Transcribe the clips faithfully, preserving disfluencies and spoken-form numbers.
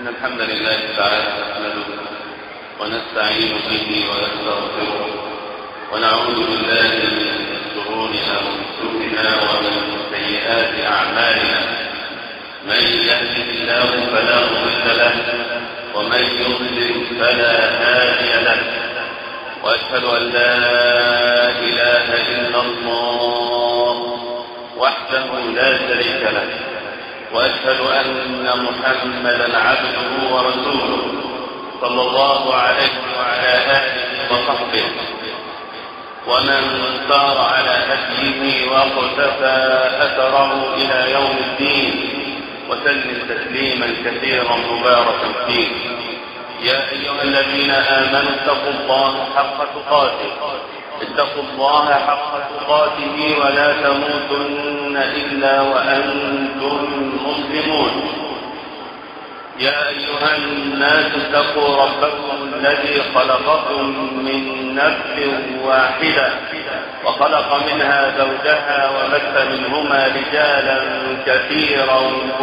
إن الحمد لله تعالى نحمده ونستعين به ونستغفره ونعوذ بالله من شرور أنفسنا ومن سيئات أعمالنا. من يهده الله فلا مضل له ومن يضلل فلا هادي له، وأشهد أن لا إله إلا الله وحده لا شريك له، وأشهد أن محمدا عبده ورسوله صلى الله عليه وعلى آله وصحبه ومن سار على هديه واقتفى أثره إلى يوم الدين، وسلم تسليما كثيرا مباركا فيه. يا أيها الذين آمنوا اتقوا الله حق تقاته اتقوا الله حق تقاته ولا تموتن إلا وأنتم مسلمون. يا أيها الناس اتقوا ربكم الذي خلقكم من نفس واحدة وخلق منها زوجها وبث منهما رجالا كثيرا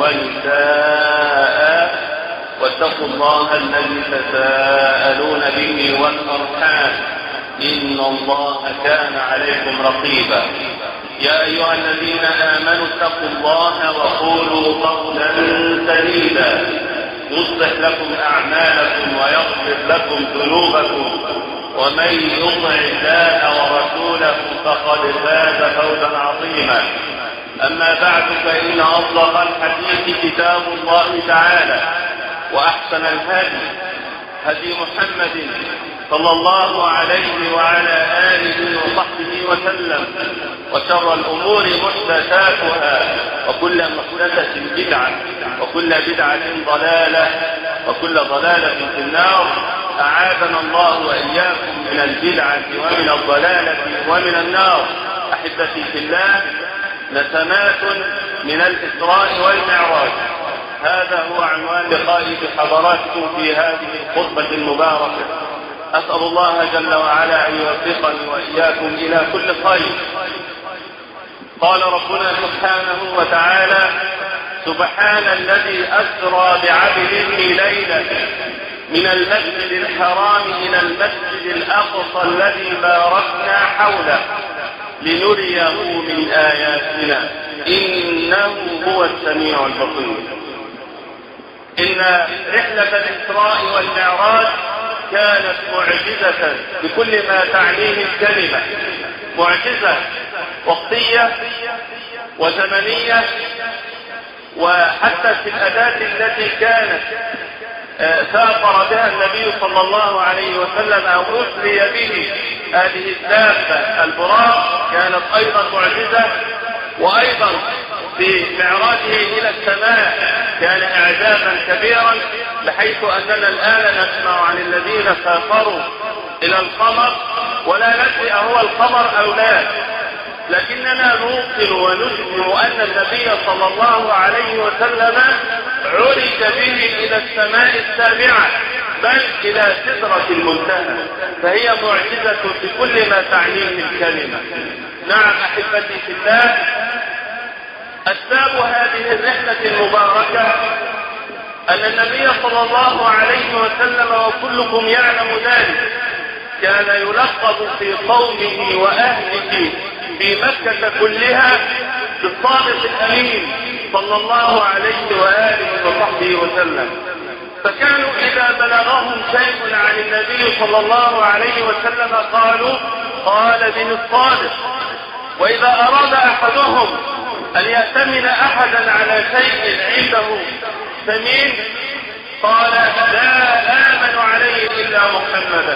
ونساء، واتقوا الله الذي تساءلون به والأرحام إن الله كان عليكم رقيبا. يا أيها الذين آمنوا اتقوا الله وقولوا قولا سديدا يصلح لكم أعمالكم ويغفر لكم ذنوبكم، ومن يطع الله ورسوله فقد فاز فوزا عظيما. أما بعد، فإن أصدق الحديث كتاب الله تعالى، وأحسن الهدي هدي محمد صلى الله عليه وعلى آله وصحبه وسلم، وشر الأمور محدثاتها، وكل محدثة بدعة، وكل بدعة ضلالة، وكل ضلالة في النار. أعاذنا الله وإياكم من البدعة ومن الضلالة ومن النار. أحبتي في الله، نسمات من الإسراء والمعراج، هذا هو عنوان لقائي بحضراتكم في هذه الخطبة المباركة. أسأل الله جل وعلا أن يوفقني وإياكم إلى كل خير. قال ربنا سبحانه وتعالى: سبحان الذي أسرى بعبده ليلا من المسجد الحرام إلى المسجد الأقصى الذي باركنا حوله لنريه من آياتنا إنه هو السميع البصير. إن رحلة الإسراء والمعراج كانت معجزة بكل ما تعنيه الكلمة، معجزة وقتية وزمنية، وحتى في الأداة التي كانت سافر بها النبي صلى الله عليه وسلم أو أسري به، هذه الدابة البراق كانت أيضا معجزة. وأيضا في معراجه إلى السماء كان إعجازا كبيرا، بحيث أننا الآن نسمع عن الذين سافروا إلى القمر ولا ندري أهو القمر أو لا، لكننا نوقن ونجزم أن النبي صلى الله عليه وسلم عرج به إلى السماء السابعة، بل إلى سدرة المنتهى، فهي معجزة بكل ما تعنيه الكلمة. نعم أحبتي في الله، أسباب هذه الرحلة المباركة أن النبي صلى الله عليه وسلم، وكلكم يعلم ذلك، كان يلقب في قومه وأهله في مكة كلها بالصادق الأمين صلى الله عليه وآله وصحبه وسلم. فكانوا إذا بلغهم شيء عن النبي صلى الله عليه وسلم قالوا: قال به الصادق. وإذا أراد أحدهم أن يأتمن أحدا على شيء عنده ثمين قال: لا آمن عليه إلا محمدا.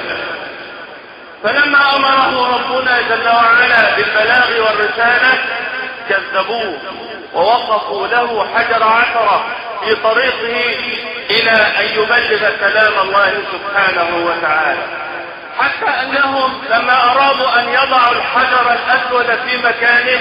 فلما أمره ربنا جل وعلا بالبلاغ والرسالة كذبوه ووقفوا له حجر عثرة في طريقه إلى أن يبلغ كلام الله سبحانه وتعالى، حتى أنهم لما أرادوا أن يضعوا الحجر الأسود في مكانه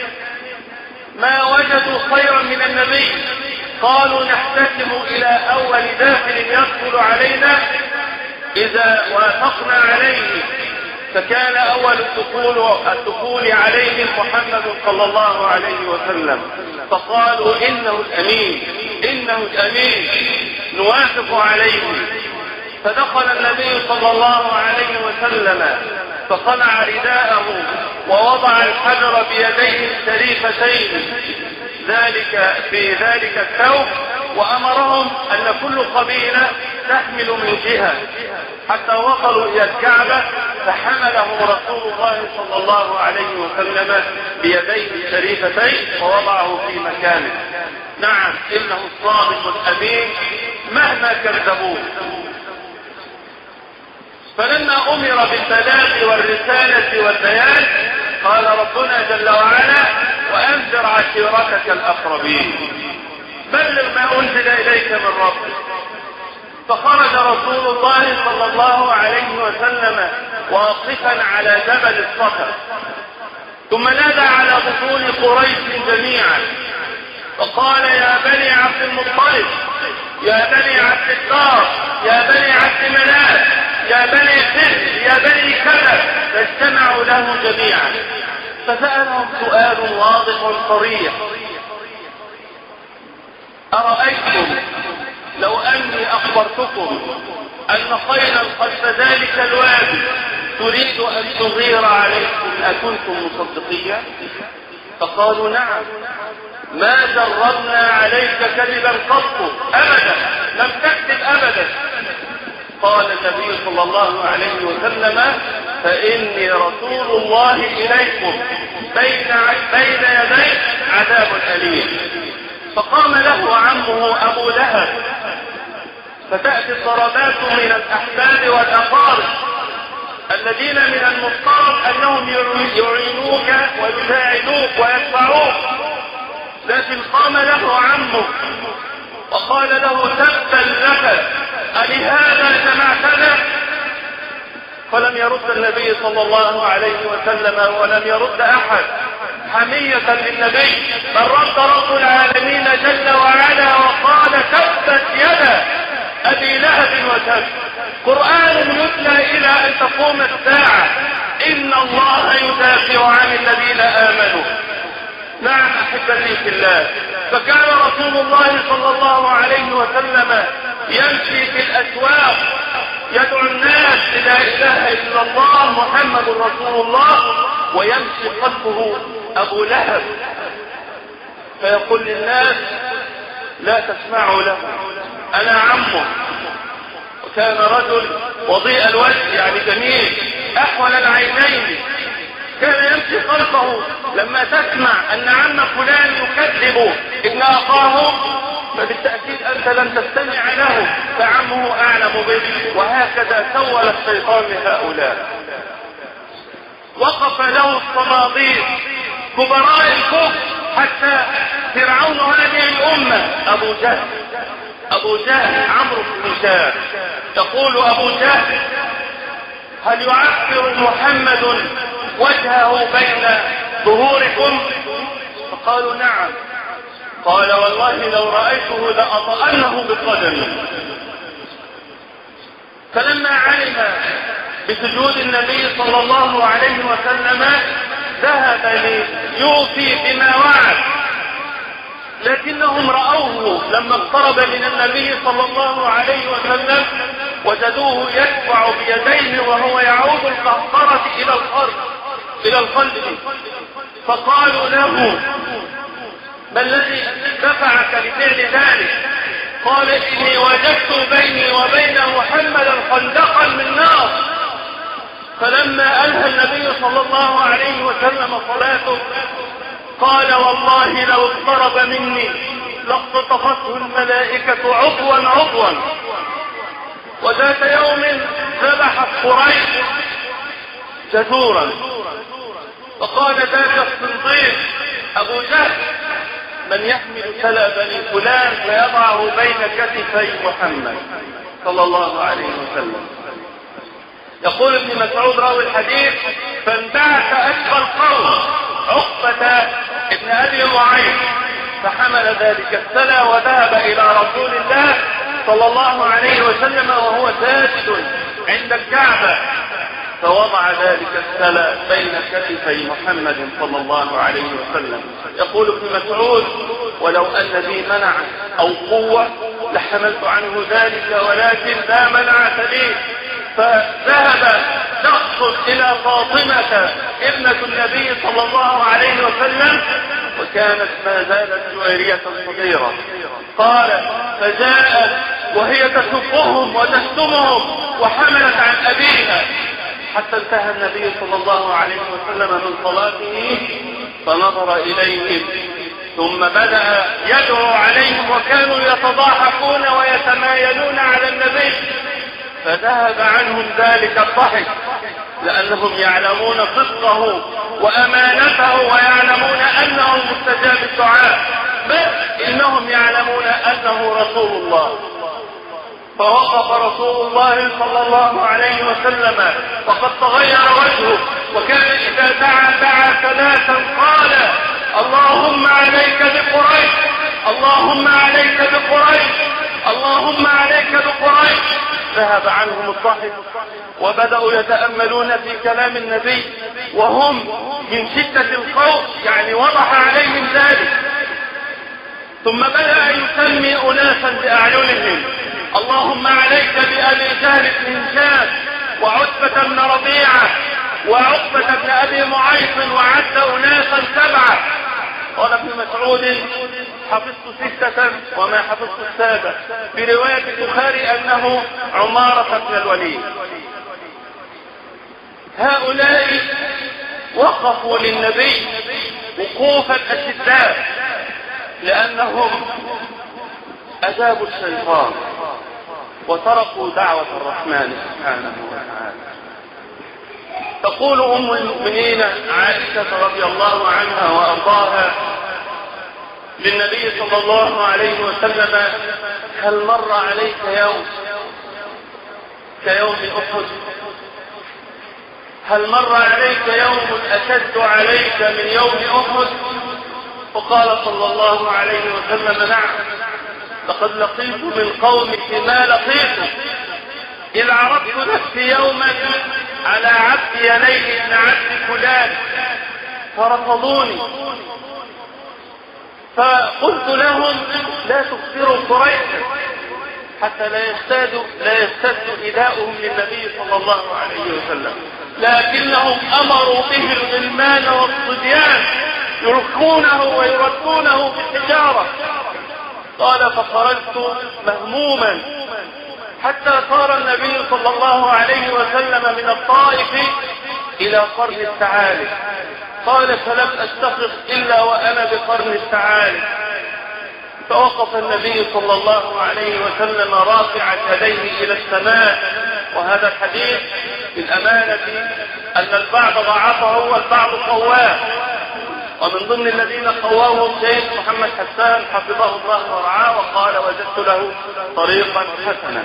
ما وجدوا خيرا من النبي، قالوا: نحتكم إلى أول داخل يدخل علينا إذا وافقنا عليه. فكان أول الدخول الدخول عليه محمد صلى الله عليه وسلم، فقالوا: إنه الأمين إنه الأمين. نوافق عليه. فدخل النبي صلى الله عليه وسلم فخلع رداءه ووضع الحجر بيديه الشريفتين ذلك في ذلك الثوب، وأمرهم أن كل قبيلة تحمل من جهة حتى وصلوا إلى الكعبة، فحمله رسول الله صلى الله عليه وسلم بيديه الشريفتين ووضعه في مكانه. نعم، إنه الصادق الأمين مهما كذبوه. فلما أمر بالبلاغ والرسالة والبيان قال ربنا جل وعلا: وأنذر عشيرتك الأقربين، بلغ ما أنزل إليك من ربك. فخرج رسول الله صلى الله عليه وسلم واقفا على جبل الصخر، ثم نادى على بطون قريش جميعا فقال: يا بني عبد المطلب، يا بني عبد الدار، يا بني عبد مناف، يا بني فهد، يا بني كذا، فاجتمعوا له جميعا. فسألهم سؤال واضح صريح: أرأيتم لو أني أخبرتكم أن خيلا خلف ذلك الوادي تريد أن تغير عليكم أكنتم مصدقيا؟ فقالوا: نعم، ما جربنا عليك كذبا قط أبدا، لم تكذب أبدا. قال النبي صلى الله عليه وسلم: فإني رسول الله إليكم بين بين يدي عذاب أليم. فقام له عمه أبو لهب، فتأتي الضربات من الأحباب والأقارب الذين من المفترض أنهم يعينوك ويساعدوك ويدفعوك، لكن قام له عمه وقال له: تبا لك، ألهذا جمعتنا؟ فلم يرد النبي صلى الله عليه وسلم ولم يرد أحد حمية للنبي، بل رد رب العالمين جل وعلا وقال: تبت يدا أبي لهب وتب. قرآن يتلى إلى أن تقوم الساعة، إن الله يدافع عن الذين آمنوا. نعم أحبتي في الله، فكان رسول الله صلى الله عليه وسلم يمشي في الأسواق يدعو الناس لا إله إلا الله محمد رسول الله، ويمشي خلفه أبو لهب فيقول للناس: لا تسمعوا له، أنا عمه. وكان رجل وضيء الوجه، يعني جميل أحول العينين، كان يمشي خلفه. لما تسمع أن عم فلان يكذب ابن أخاه فبالتأكيد أنت لن تستمع له، فعمه أعلم به. وهكذا سول الشيطان لهؤلاء. وقف له الصناديق كبراء الكفر حتى فرعون هذه الأمة أبو جهل. أبو جهل عمرو بن هشام، تقول أبو جهل: هل يعفر محمد وجهه بين ظهوركم؟ فقالوا: نعم. قال: والله لو رأيته لأطأنه بقدمي. فلما علم بسجود النبي صلى الله عليه وسلم ذهب ليوفي بما وعد، لكنهم رأوه لما اقترب من النبي صلى الله عليه وسلم وجدوه يدفع بيديه وهو يعود القهقرة إلى الأرض إلى القلب. فقالوا له: ما الذي دفعك لفعل ذلك؟ قال: إني وجدت بيني وبين محمد خندقا من نار. فلما أنهى النبي صلى الله عليه وسلم صلاته قال: والله لو اقترب مني لاقتطفته الملائكة عضوا عضوا. وذات يوم ذبحت قريش جزورا، فقال ذاك الصنديق أبو جهل: من يحمل تلا بني فلان فيضعه بين كتفي محمد صلى الله عليه وسلم. يقول ابن مسعود راوي الحديث: فانبعث أشقى القوم عقبة ابن أبي معيط فحمل ذلك السلا وذهب إلى رسول الله صلى الله عليه وسلم وهو ساجد عند الكعبة، فوضع ذلك السلا بين كتفي محمد صلى الله عليه وسلم. يقول ابن مسعود: ولو أن لي منع أو قوة لحملت عنه ذلك، ولكن لا منعة لي. فذهب شخص إلى فاطمة ابنة النبي صلى الله عليه وسلم، وكانت ما زالت جوارية صغيرة. قال: فجاءت وهي تسبهم وتشتمهم وحملت عن أبيها، حتى انتهى النبي صلى الله عليه وسلم من صلاته فنظر إليهم، ثم بدأ يدعو عليهم، وكانوا يتضاحكون ويتمايلون على النبي، فذهب عنهم ذلك الضحك، لأنهم يعلمون صدقه وأمانته، ويعلمون أنه مستجاب الدعاء، بل إنهم يعلمون أنه رسول الله. فوقف رسول الله صلى الله عليه وسلم وقد تغير وجهه، وكان إذا دعا دعا ثلاثا قال: اللهم عليك بقريش، اللهم عليك بقريش، اللهم عليك بقريش. ذهب عنهم الضحك وبدأوا يتأملون في كلام النبي، وهم من شدة الخوف يعني وضح عليهم ذلك. ثم بدأ يسمي أناسا بأعينهم: اللهم عليك بأبي جهل بن هشام وعتبة بن ربيعة وعقبة بن أبي معيط، وعد أناسا سبعة. قال ابن مسعود: حفظت ستة وما حفظت السابع. في رواية البخاري أنه عمارة بن الوليد. هؤلاء وقفوا للنبي وقوفا أشداء، لأنهم أجابوا الشيطان وتركوا دعوة الرحمن سبحانه وتعالى. تقول أم المؤمنين عائشة رضي الله عنها وأرضاها للنبي صلى الله عليه وسلم: هل مر عليك يوم كيوم أحد؟ هل مر عليك يوم أشد عليك من يوم أحد؟ وقال صلى الله عليه وسلم: نعم، لقد لقيت من قومك ما لقيت، إذ عرضت نفسي يوما على عبد يليل بن عبد فلان فرفضوني، فقلت لهم: لا تكثروا قريشا حتى لا يستاد لا يستد إيذاؤهم للنبي صلى الله عليه وسلم، لكنهم أمروا به الغلمان والصبيان يركونه ويردونه بالحجارة. قال: فخرجت مهموما حتى صار النبي صلى الله عليه وسلم من الطائف إلى قرن الثعالب. قال: فلم أستخف إلا وأنا بقرن الثعالب. فوقف النبي صلى الله عليه وسلم رافعا يديه إلى السماء. وهذا الحديث بالأمانة أن البعض ضعفه والبعض قواه، ومن ضمن الذين قواه الشيخ محمد حسان حفظه الله ورعاه، وقال: وجدت له طريقا حسنا.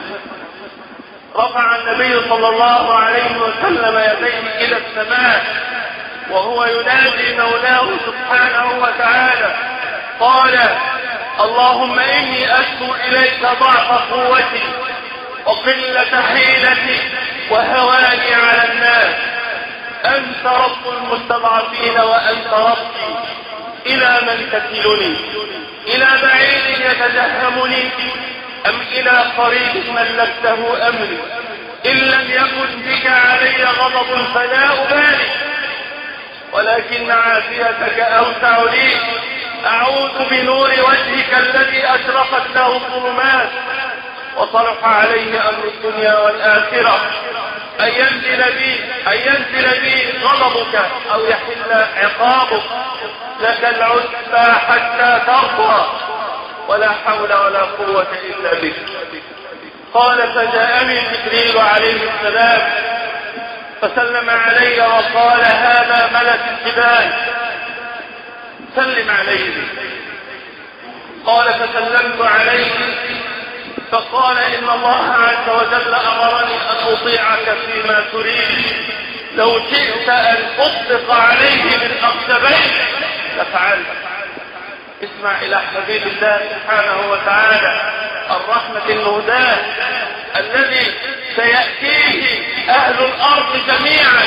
رفع النبي صلى الله عليه وسلم يديه إلى السماء وهو ينادي مولاه سبحانه وتعالى، قال: اللهم إني أشكو إليك ضعف قوتي وقلة حيلتي وهواني على الناس، أنت رب المستضعفين وأنت ربي، إلى من تكلني؟ إلى بعيد يتجهمني أم إلى قريب ملكته أمري؟ إن لم يكن بك علي غضب فلا أبالي، ولكن عافيتك أوسع لي. أعوذ بنور وجهك الذي أشرقت له الظلمات وصلح عليه أمر الدنيا والآخرة، أن ينزل بي أن ينزل بي غضبك أو يحل عقابك، لك العتبى حتى ترضى، ولا حول ولا قوة إلا بك. قال: فجاءني جبريل عليه السلام فسلم علي وقال: هذا ملك الجبال، سلم عليه. قال: فسلمت عليه فقال: إن الله عز وجل أمرني أن أطيعك فيما تريد، لو شئت أن أطلق عليه من أخشبين لفعلت. اسمع إلى حبيب الله سبحانه وتعالى الرحمة المهداة الذي سيأتيه أهل الأرض جميعا،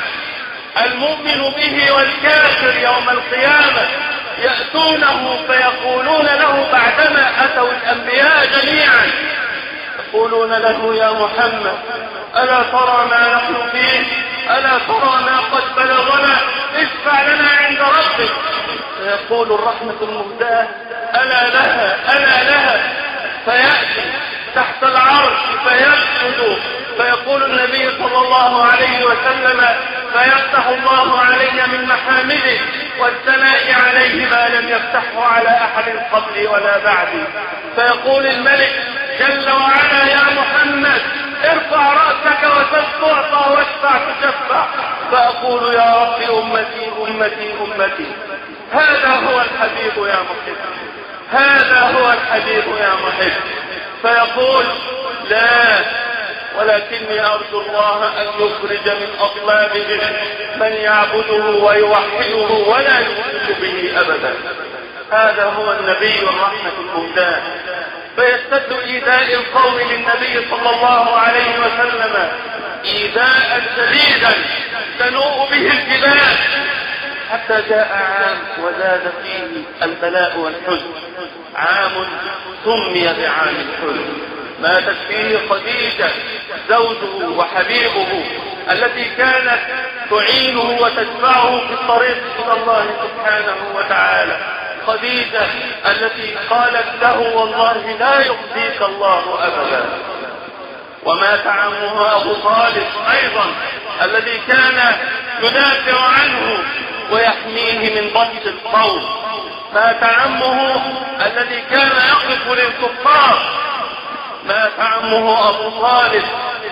المؤمن به والكافر يوم القيامة يأتونه فيقولون له بعدما أتوا الأنبياء جميعا، يقولون له يا محمد ألا ترى ما نحن فيه، ألا ترى ما قد بلغنا، اشفع لنا عند ربك. فيقول الرحمة المهداة ألا لها ألا لها، فيأتي تحت العرش فيسجد، فيقول النبي صلى الله عليه وسلم فيفتح الله علي من محامده والثناء عليه ما لم يفتحه على أحد قبلي ولا بعدي. فيقول الملك جل وعلا يا محمد ارفع رأسك وسل تعطى واشفع تشفع. فأقول يا رب أمتي أمتي أمتي. هذا هو الحبيب يا محب، هذا هو الحبيب يا محب. فيقول لا، ولكني أرجو الله أن يخرج من أصلابهم من يعبده ويوحده ولا يشرك به أبدا. هذا هو النبي الرحمة المهداة. فيشتد إيذاء القوم للنبي صلى الله عليه وسلم إيذاء شديدا تنوء به الجبال، حتى جاء عام وزاد فيه البلاء والحزن، عام سمي بعام الحزن، ماتت فيه خديجة زوجه وحبيبه التي كانت تعينه وتدفعه في الطريق إلى الله سبحانه وتعالى، خديجة التي قالت له والله لا يخزيك الله أبدا. ومات عمه أبو طالب أيضا الذي كان يدافع عنه ويحميه من بطش القوم. مات عمه الذي كان يقف للكفار. مات عمه أبو طالب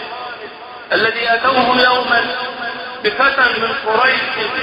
الذي أتوه يوما بفتى من قريش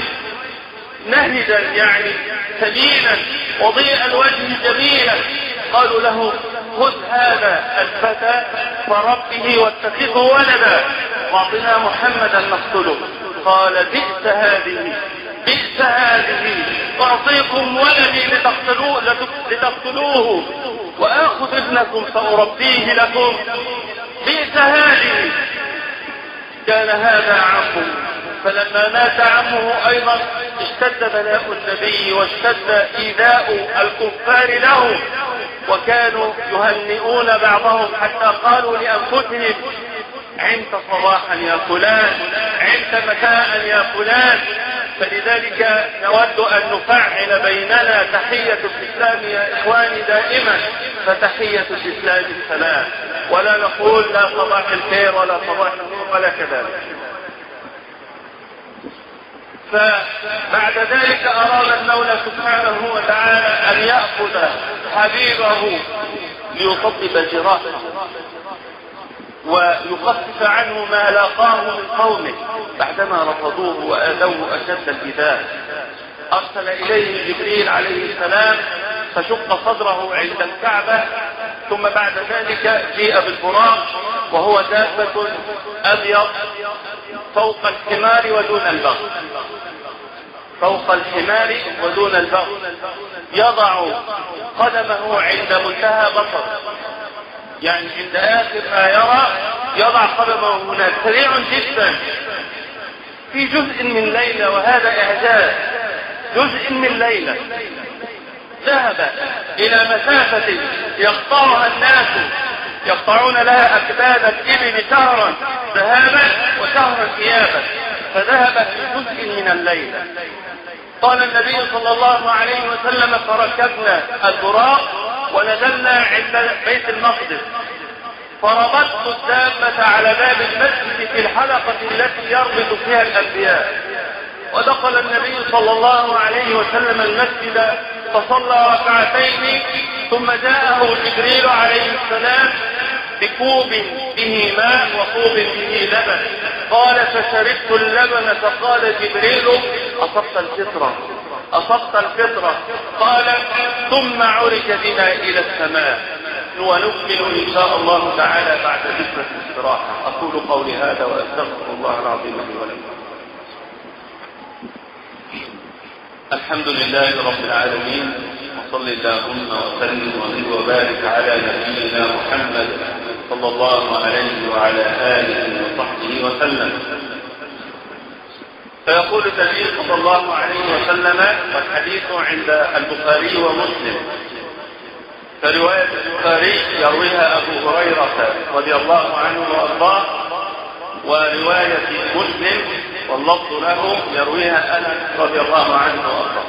نهدا يعني سمينا وضيء الوجه جميلا، قالوا له خذ هذا الفتى وربه واتخذه ولدا واعطنا محمدا نقتله. قال بئس هذه بئس هذه أعطيكم ولدي لتقتلوه, لتقتلوه وآخذ ابنكم فأربيه لكم، بئس هذه. كان هذا عمه. فلما مات عمه أيضا اشتد بلاء النبي واشتد إيذاء الكفار له، وكانوا يهنئون بعضهم حتى قالوا لأنفسهم عمت صباحا يا فلان، عمت مساء يا فلان. فلذلك نود أن نفعل بيننا تحية الإسلام يا إخواني دائما، فتحية الإسلام السلام، ولا نقول لا صباح الخير ولا صباح النور ولا كذلك. فبعد ذلك أراد المولى سبحانه وتعالى أن يأخذ حبيبه ليطبب جراحه ويخفف عنه ما لاقاه من قومه بعدما رفضوه وآذوه أشد الإيذاء. أرسل إليه جبريل عليه السلام فشق صدره عند الكعبة، ثم بعد ذلك جيء بالبراق وهو دابة أبيض فوق الحمار ودون البغل، فوق الحمار ودون البغل، يضع قدمه عند منتهى بصر، يعني عند آخر ما يرى يضع قدمه هناك، سريع جدا في جزء من ليلة. وهذا إعجاز، جزء من ليلة ذهب إلى مسافة يقطعها الناس، يقطعون لها أكباد الإبل شهرا ذهابا وشهرا إيابا، فذهب في جزء من الليلة. قال النبي صلى الله عليه وسلم فركبنا البراق ونزلنا عند بيت المقدس، فربطت الدابة على باب المسجد في الحلقة التي يربط فيها الأنبياء، ودخل النبي صلى الله عليه وسلم المسجد فصلى ركعتين، ثم جاءه جبريل عليه السلام بكوب به ماء وكوب به لبن، قال فشربت اللبن، فقال جبريل أصبت الفطرة أصبت الفطرة. قال ثم عرج بنا إلى السماء، ونكمل إن شاء الله تعالى بعد ذكرى الاستراحة. أقول قولي هذا وأستغفر الله العظيم لي ولكم. الحمد لله رب العالمين، وصل اللهم وسلم وبارك على نبينا محمد صلى الله عليه وعلى آله وصحبه وسلم. فيقول النبي صلى الله عليه وسلم، والحديث عند البخاري ومسلم، فرواية البخاري يرويها أبو هريرة رضي الله عنه وأرضاه، ورواية مسلم واللفظ له يرويها أنس رضي الله عنه وأرضاه.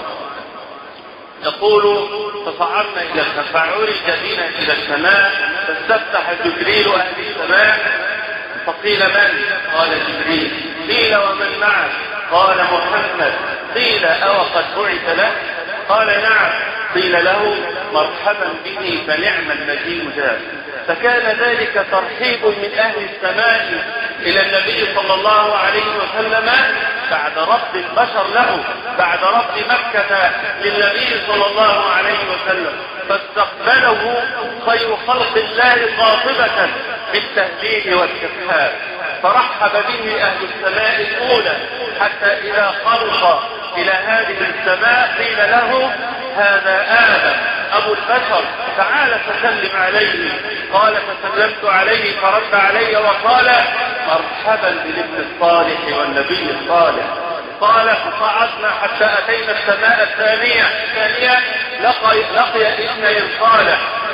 يقول: فصعدنا إلى السماء، فعرج بنا إلى السماء، فاستفتح جبريل أهل السماء، فقيل: من؟ قال: جبريل. قيل: ومن معك؟ قال: محمد. قيل: أو قد بعث له؟ قال: نعم. قيل له: مرحبا به، فنعم المجيء جاء. فكان ذلك ترحيب من أهل السماء إلى النبي صلى الله عليه وسلم بعد رفض البشر له، بعد رفض مكة للنبي صلى الله عليه وسلم، فاستقبله خير خلق الله قاطبة بالتهليل والترحاب، فرحب به أهل السماء الأولى، حتى إذا خلق إلى هذه السماء قيل له: هذا آدم أبو البشر، تعال فسلم عليه. قال: فسلمت عليه، فرد علي وقال: مرحبا بالابن الصالح والنبي الصالح. قال: فصعدنا حتى أتينا السماء الثانية الثانية لقي, لقي ابني صالح،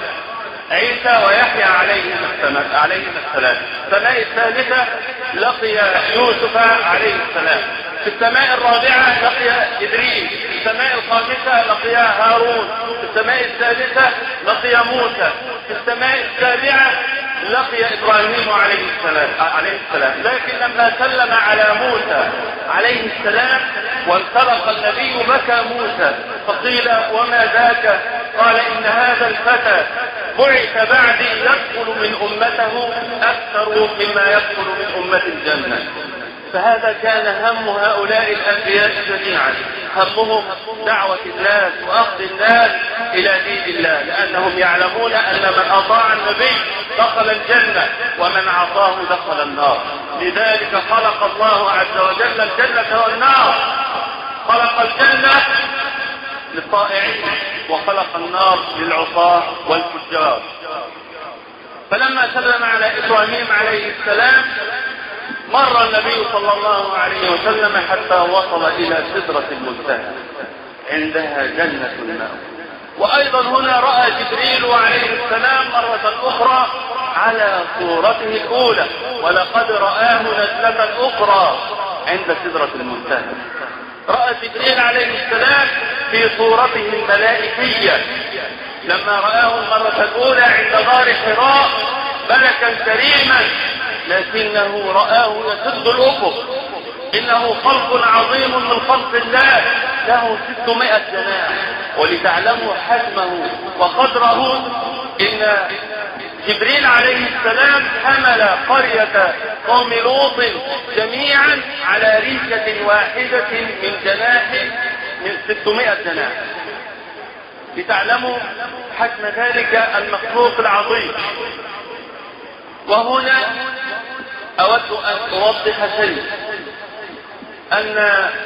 عيسى ويحيى عليهم السلام. السماء الثالثة لقي يوسف عليه السلام. في السماء الرابعة لقي إدريس. في السماء الخامسة لقي هارون. في السماء السادسة لقي موسى. في السماء السابعة لقي إبراهيم عليه السلام عليه السلام لكن لما سلم على موسى عليه السلام وانطلق النبي بكى موسى، فقيل: وما ذاك؟ قال: إن هذا الفتى بعث بعدي يدخل من أمته أكثر مما يدخل من أمة الجنة. فهذا كان هم هؤلاء الأنبياء جميعا، همهم دعوة الناس وأخذ الناس إلى دين الله، لأنهم يعلمون أن من أطاع النبي دخل الجنة ومن عصاه دخل النار. لذلك خلق الله عز وجل الجنة والنار، خلق الجنة للطائعين وخلق النار للعصاة والفجار. فلما سلم على إبراهيم عليه السلام مر النبي صلى الله عليه وسلم حتى وصل إلى سدرة المنتهى، عندها جنة المأوى. وأيضا هنا رأى جبريل عليه السلام مرة أخرى على صورته الأولى، ولقد رآه نزلة أخرى عند سدرة المنتهى. رأى جبريل عليه السلام في صورته الملائكية لما رآه المرة الأولى عند غار حراء ملكا كريما، لكنه رآه يسد الأفق. إنه خلق عظيم من خلق الله، له ستمائة جناح. ولتعلموا حجمه وقدره، إن جبريل عليه السلام حمل قرية قوم لوط جميعا على ريشة واحدة من جناح من ستمائة جناح، لتعلموا حجم ذلك المخلوق العظيم. وهنا أود أن أوضح شيء، أن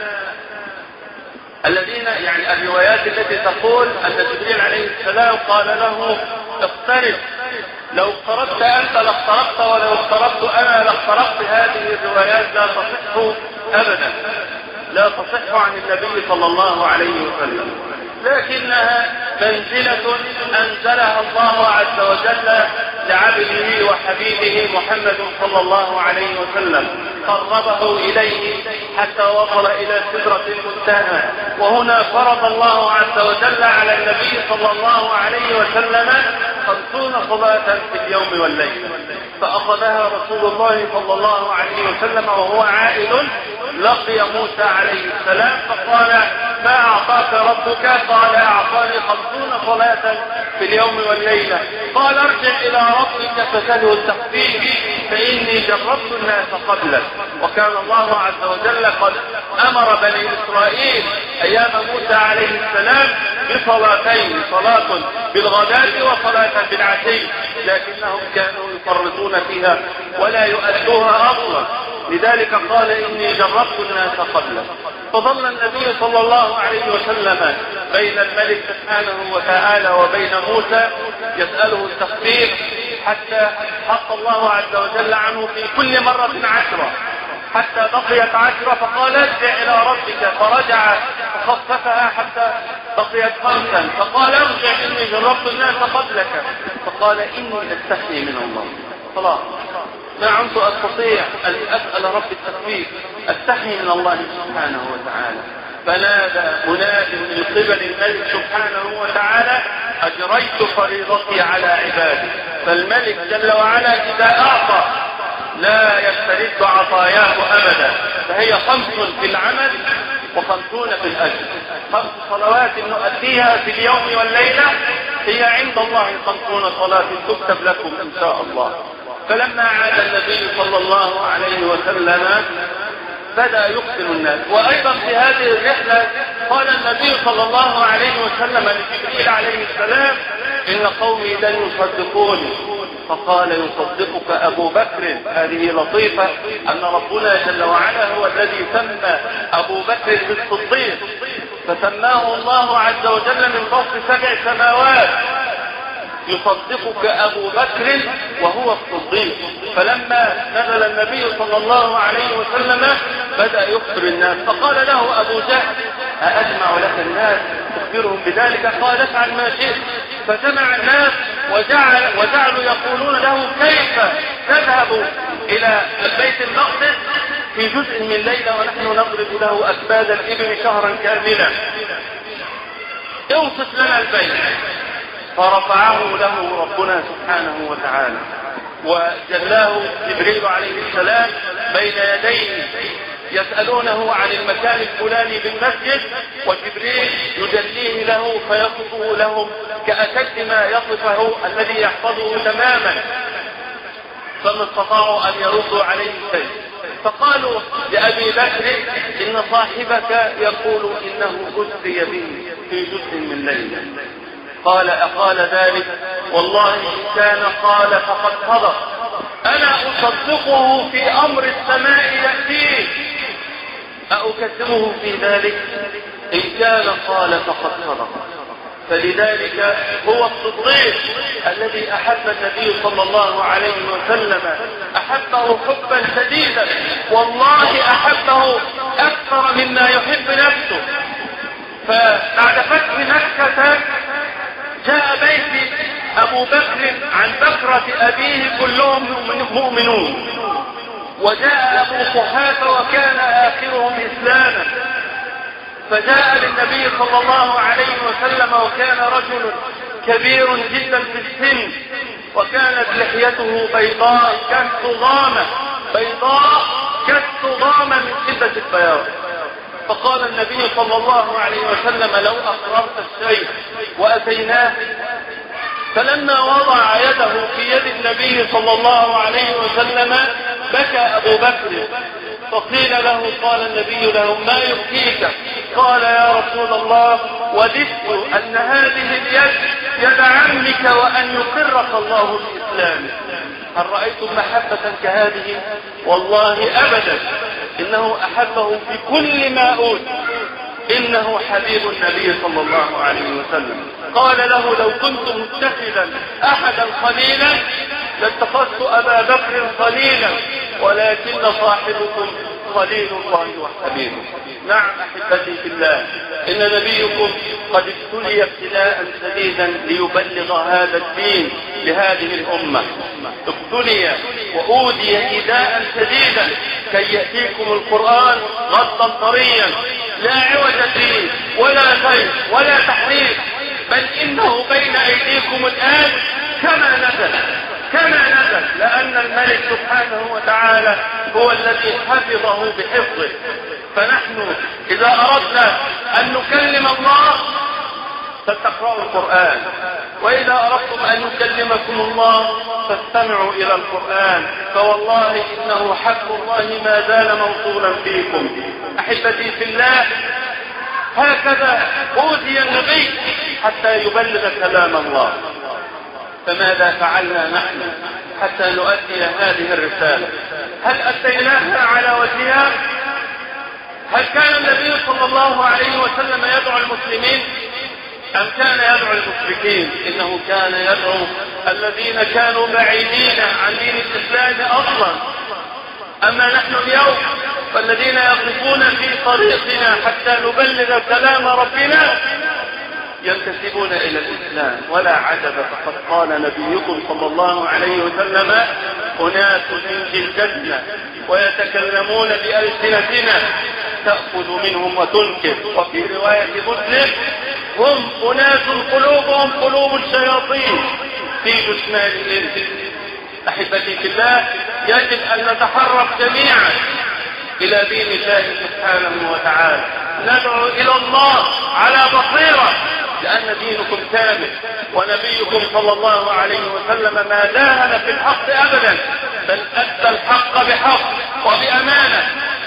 الذين يعني الروايات التي تقول أن جبريل عليه السلام قال له: اقترب، لو اقتربت أنت لاقتربت، ولو اقتربت أنا لاقتربت. هذه الروايات لا تصح أبدا، لا تصح عن النبي صلى الله عليه وسلم، لكنها منزلة أنزلها الله عز وجل لعبده وحبيبه محمد صلى الله عليه وسلم، قربه إليه حتى وصل إلى سدرة المنتهى. وهنا فرض الله عز وجل على النبي صلى الله عليه وسلم خمسون صلاة في اليوم والليل، فأخذها رسول الله صلى الله عليه وسلم وهو عائد لقي موسى عليه السلام، فقال: ما أعطاك ربك؟ قال: أعطاني خمسون صلاة في اليوم والليلة. قال: ارجع إلى ربك فسله التخفيف، فإني جربت الناس قبلك. وكان الله عز وجل قد أمر بني إسرائيل أيام موسى عليه السلام بصلاتين، صلاة بالغداة وصلاة بالعشي، لكنهم كانوا يفرطون فيها ولا يؤدوها أصلا. لذلك قال: إني جربت الناس قبلك. فظل النبي صلى الله عليه وسلم بين الملك سبحانه وتعالى وبين موسى يسأله التخفيف، حتى حط الله عز وجل عنه في كل مرة عشرة، حتى بقيت عشرة فقال ارجع إلى ربك، فرجع فخففها حتى بقيت خمسا، فقال ارجع إني جربت الناس قبلك، فقال إني أستحي من الله. خلاص ما عدت أستطيع أن أسأل رب التخفيف، أستحي من الله سبحانه وتعالى. فنادى مناد من قبل الملك سبحانه وتعالى أجريت فريضتي على عبادي. فالملك جل وعلا إذا أعطى لا يسترد عطاياه أبدا، فهي خمس في العمل وخمسون في الأجر. خمس صلوات نؤديها في اليوم والليلة هي عند الله خمسون صلاة تكتب لكم إن شاء الله. فلما عاد النبي صلى الله عليه وسلم بدأ يقتل الناس. وأيضا في هذه الرحلة قال النبي صلى الله عليه وسلم لجبريل عليه السلام إن قومي لن يصدقوني، فقال يصدقك أبو بكر. هذه لطيفة أن ربنا جل وعلا هو الذي سمى أبو بكر بالصديق، فسماه الله عز وجل من فوق سبع سماوات يصدقك أبو بكر وهو الصديق. فلما نزل النبي صلى الله عليه وسلم بدأ يخبر الناس، فقال له أبو جهل أأجمع لك الناس تخبرهم بذلك؟ قال افعل ما شئت. فجمع الناس وجعل وجعلوا يقولون له كيف تذهب إلى البيت المقدس في جزء من ليلة ونحن نضرب له أكباد الإبل شهرا كاملا، اوصف لنا البيت. فرفعه له ربنا سبحانه وتعالى وجلاه جبريل عليه السلام بين يديه يسألونه عن المكان الفلاني بالمسجد، وجبريل يجليه له فيصفه لهم كأشد ما يصفه الذي يحفظه تماما، فما استطاعوا أن يردوا عليه شيء. فقالوا لأبي بكر إن صاحبك يقول إنه أسري به في جزء من ليلة. قال أقال ذلك؟ والله إن كان قال فقد صدق، أنا أصدقه في أمر السماء يأتيه، أكذبه في ذلك؟ إن كان قال فقد صدق. فلذلك هو الصديق الذي أحب النبي صلى الله عليه وسلم، أحبه حبا شديدا، والله أحبه أكثر مما يحب نفسه. فبعد فتح مكة جاء بيت أبو بكر عن بكرة أبيه كلهم مؤمنون، وجاء أبو قحافة وكان آخرهم إسلاما، فجاء للنبي صلى الله عليه وسلم وكان رجل كبير جدا في السن، وكانت لحيته بيضاء كالصغامة، بيضاء كالصغامة من شدة البياض. فقال النبي صلى الله عليه وسلم لو أقررت الشيء وأتيناه. فلما وضع يده في يد النبي صلى الله عليه وسلم بكى أبو بكر، فقيل له قال النبي له ما يبكيك؟ قال يا رسول الله وددت أن هذه اليد يد عمك وأن يقرك الله بإسلامه. هل رأيتم محبة كهذه؟ والله أبدا، إنه أحبه في كل ما أوت، إنه حبيب النبي صلى الله عليه وسلم. قال له لو كنت متخذا أحدا خليلا لاتخذت أبا بكر خليلا، ولكن صاحبكم خليل الله وحبيبه. نعم أحبتي في الله، إن نبيكم قد ابتلي ابتلاء شديدا ليبلغ هذا الدين لهذه الأمة، ابتلي وأوذي إيذاء شديدا كي يأتيكم القرآن غضا طريا لا عوج فيه ولا خير ولا تحريف، بل إنه بين أيديكم الآن كما نزل كما نزل، لأن الملك سبحانه وتعالى هو الذي حفظه بحفظه. فنحن إذا أردنا أن نكلم الله فلتقرأوا القرآن، وإذا أردتم أن يكلمكم الله فاستمعوا إلى القرآن، فوالله إنه حق الله ما زال موصولا فيكم. أحبتي في الله، هكذا أوتي النبي حتى يبلغ كلام الله. فماذا فعلنا نحن حتى نؤدي هذه الرسالة؟ هل أتيناها على وجهها؟ هل كان النبي صلى الله عليه وسلم يدعو المسلمين؟ أم كان يدعو المشركين؟ إنه كان يدعو الذين كانوا بعيدين عن دين الإسلام أصلا. أما نحن اليوم فالذين يقفون في طريقنا حتى نبلغ كلام ربنا ينتسبون إلى الإسلام. ولا عجب، فقد قال نبيكم صلى الله عليه وسلم: أناس من جلدتنا ويتكلمون بألسنتنا تأخذ منهم وتنكر. وفي رواية مسلم: هم أناس قلوبهم قلوب الشياطين في جثمان الإنس. أحبتي في الله، يجب أن نتحرك جميعا إلى دين الله سبحانه وتعالى، ندعو إلى الله على بصيرة، لأن دينكم كامل، ونبيكم صلى الله عليه وسلم ما داهن في الحق أبدا، بل أدى الحق بحق وبأمانة،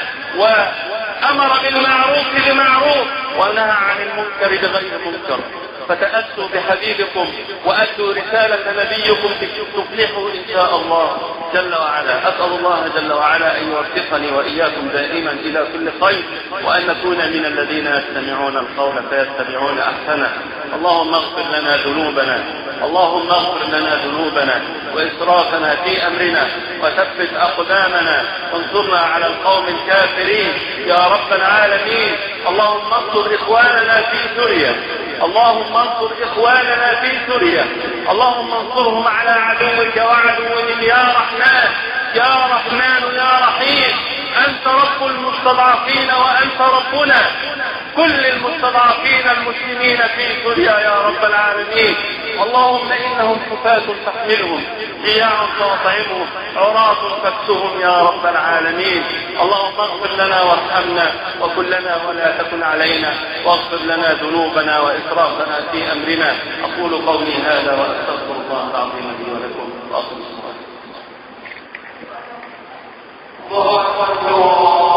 وأمر بالمعروف بمعروف ونهى عن المنكر بغير منكر. فتأسوا بحبيبكم وأدوا رسالة نبيكم تفلحوا إن شاء الله جل وعلا. أسأل الله جل وعلا أن يوفقني وإياكم دائما إلى كل خير، وأن نكون من الذين يستمعون القول فيتبعون أحسنه. اللهم اغفر لنا ذنوبنا، اللهم اغفر لنا ذنوبنا وإسرافنا في أمرنا، وثبت أقدامنا وانصرنا على القوم الكافرين يا رب العالمين. اللهم انصر إخواننا في سوريا، اللهم انصر إخواننا في سوريا، اللهم انصرهم على عدوك وعدوهم يا رحمن يا رحمن يا رحيم. أنت رب المستضعفين وأنت ربنا، كل المستضعفين المسلمين في سوريا يا رب العالمين. اللهم إنهم حفاة تحملهم، جياع تطعمهم، عراة تكسهم يا رب العالمين. اللهم اغفر لنا وارحمنا وكلنا ولا تكن علينا، واغفر لنا ذنوبنا وإسرافنا في أمرنا. أقول قولي هذا وأستغفر الله العظيم لي ولكم، وأقم الصلاة. الله أكبر.